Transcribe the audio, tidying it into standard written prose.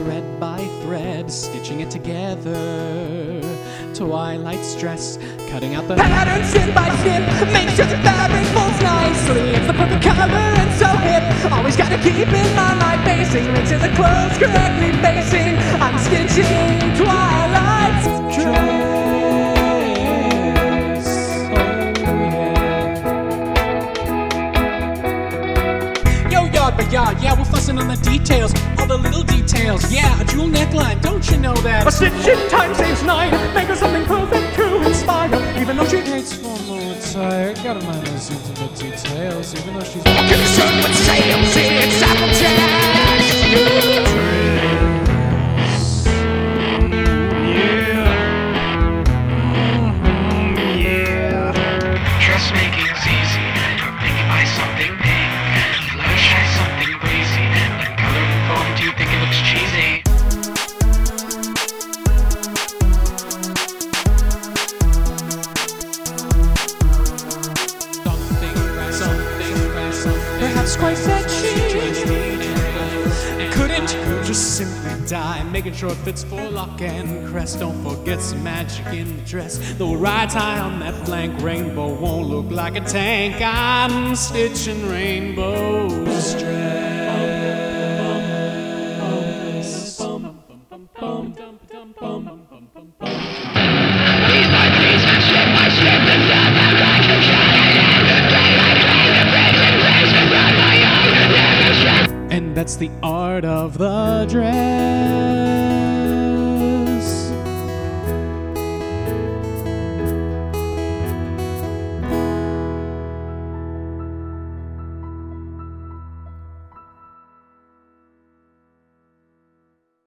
thread by thread, stitching it together. Twilight's dress, cutting out the pattern snip by snip, make sure the fabric folds nicely. It's the perfect color and so hip. Always gotta keep in mind my pacing, make sure the clothes correctly facing. I'm stitching Twilight's dress. But yeah, we're fussing on the details, all the little details. Yeah, a jewel neckline, don't you know that? A stitch in time saves 9, make her something perfect to inspire. Even though she hates formal attire, got a mind to the details. Even though she's concerned with sales, it's Applejack. Dressmaking's easy, make it buy something big. Try something crazy, like color and form, do you think it looks cheesy? Something, perhaps quite fetching. Couldn't just simply die, making sure it fits for lock and crest. Don't forget some magic in the dress. The right tie on that flank rainbow won't look like a tank. I'm stitching rainbows. And that's the art of the dress.